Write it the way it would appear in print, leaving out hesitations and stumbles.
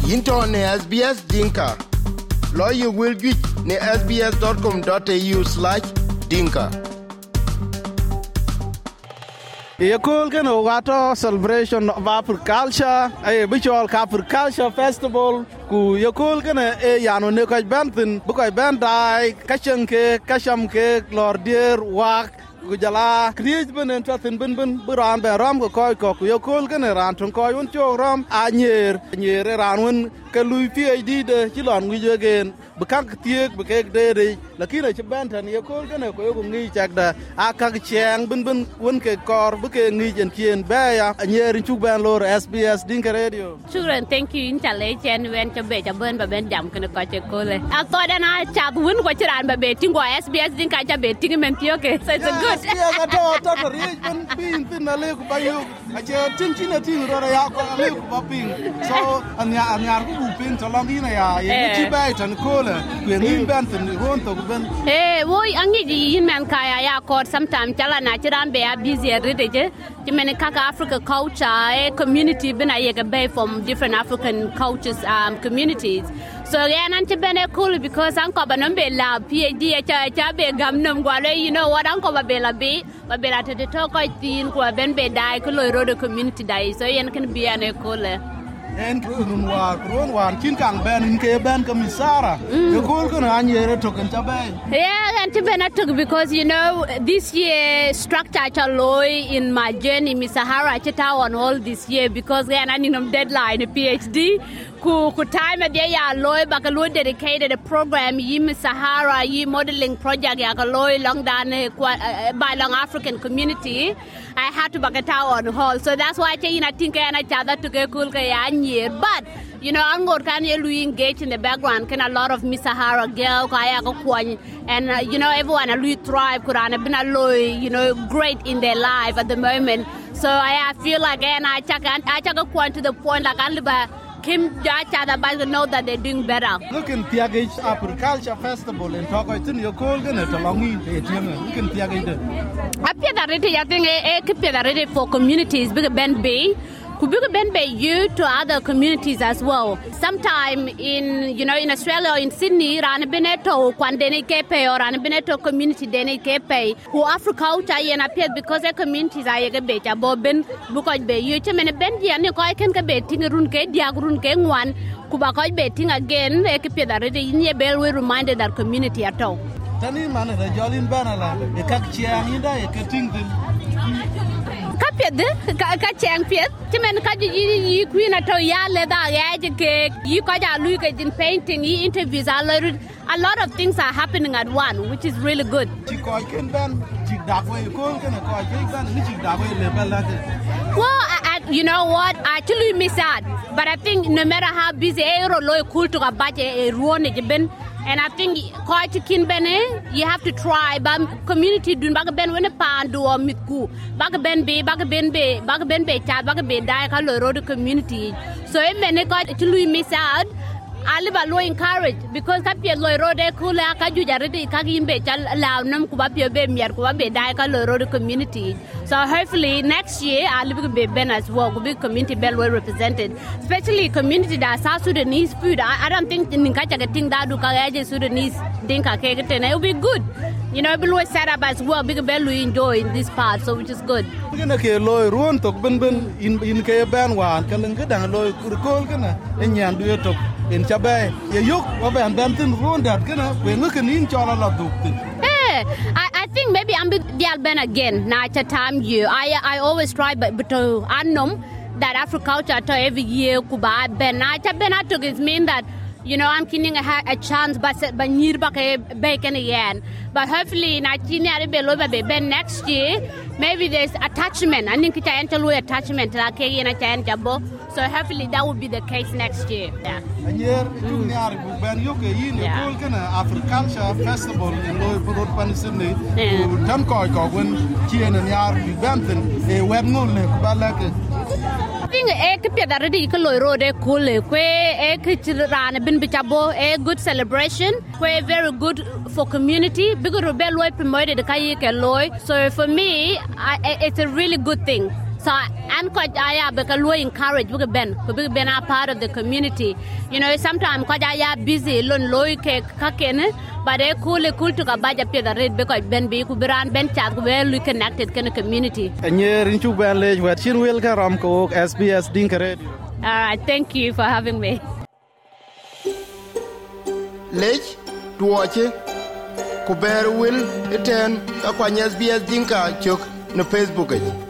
Into ne SBS Dinka. Lawyer will get ne sbs.com.au/dinka. Yekul ken ogato celebration of agriculture ay bichol agriculture festival ku yekul ken e yano ne ko bentin bu ko bendai kasham ke lordier wak gujala kriej benen tatin ben buran be ram ko yekul ken ran ton ko un cho ram anyer ran un ke lui PhD de chilon wijogen bekak tiek bekek de lakini che bentan yekul ken ko yo ngi chakda akak cheng ben won ke kor beke ngi jen ba ya anyer chu ben lor SBS Dinka Radio. Children, thank you in chale chen wen cha ben ba ben jam ken ko che kole a to dana cha won ko chiran ba be tingo SBS Dinka cha be tingi men tioke so it's a good ya to reach ben bin na le ku bayu a che tin ro ya ko le ku ba pin so anya ku pin to long ina ya ye chi ba tan kole ku ngi ben tin ron to ben wo angi ji in man kaya ya ko sometimes chala na chiran be a busy rede je men kaka Africa culture community been a bay from different African cultures communities. So yeah, nanti bene cool because anko banombe la PhD cha be gamnum gwale you know what anko babela te talk I tin ko ben be dai ko lo ro community dai so yen can be an cool. En ron wan kin kang ben ke ben komisara yo kol ko anyere to kan tabay yeah and bena took because you know this year structure chaloy in my journey Miss Sahara chata on all this year because we are an deadline a PhD ku time dia ya loy bakaloy dedicated a program yim Sahara yi modeling project ya kaloy long dan by long African community I had to bakata on hall so that's why I think and I chada to get cool ka year but you know angor kan you engage in the background can a lot of Miss Sahara girl kaya ko kwany and you know everyone a lui thrive kurana been a loy you know great in their life at the moment so I feel like and I check kwany to the point like aliba Kim Jacha the by know that they're doing better. Look in Tiagage Agriculture Festival in Togo to your call gonna to long in look in Tiagage. I think ready for communities big Ben Bay. Kubuga Ben Bay you to other communities as well. Sometime in in Australia or in Sydney, Rana Beneto, Kwandene Kepe or Rana Beneto community Dene Kepe, who Africa and appeared because their communities are a beta Bobbin, Bukoj Bay, you chairman Benji and Yoko can betting Runke, Diagrunke one, Kubakoj betting again, Ekipia already in your bell will remind that community at all. Tani man the Jolin Banala, a kakchia hinda, a cutting them. Ka champion timen ka ji queen ato ya le da ya ke yi ka ja lu ka in painting yi interviews a lot of things are happening at one which is really good well you know what I actually miss out but I think no matter how busy ero lo cool to about a ruone ben and I think quite kin bene you have to try but community dun baga ben when pandu or mitku baga ben be chat baga be dai ka lo road community so e mene ko actually miss out aliba lo encourage because ka pie lo road e kula ka ju jarede ka gimbe chal law nam ku ba pie be mier ku ba be dai ka lo road community so hopefully next year aliba be ben as well ku be community well represented especially community that South Sudanese food I don't think ninka cha getting that do ka ya Sudanese dinka ke getene it will be good you know be lo set up as well big bell we enjoy in this part so which is good gena ke lo ruon tok ben in ke ben wan kalen ke dang lo kol kana enyan du tok in chabe ye yuk wa ben tin ruon dat kana we ngken in chola la duk I think maybe I'm dial ben again na cha time you I always try but to annum that Africulture to every year kuba ben na cha ben to mean that you know I'm getting a chance but near back bacon again but hopefully na chini are be lo be ben next year maybe there's attachment I think cha enter lo attachment la ke na cha jabo so hopefully that will be the case next year anyer tu nyar bu ben yo ke yin ko kana Agriculture Festival in lo road panisne tam ko wen chien nyar bu ben e web no le ba la ke think ek pia redi ko lo rode kule kwe ek rana bin bichabo a good celebration kwe very good for community because rebel loy promoted kai ke loy so for me it's a really good thing So and aya because we encourage we ben a part of the community. You know, sometimes aya busy lon loy ke kakene but they cool to ka baja pay the rate because ben be ku biran ben chat well connected kind of community. And here in Chuban Lake where chin will ram ko SBS Dinka Radio. All right, thank you for having me. Lech tuoche ku ber wil iten akwany SBS Dinka chok no Facebook.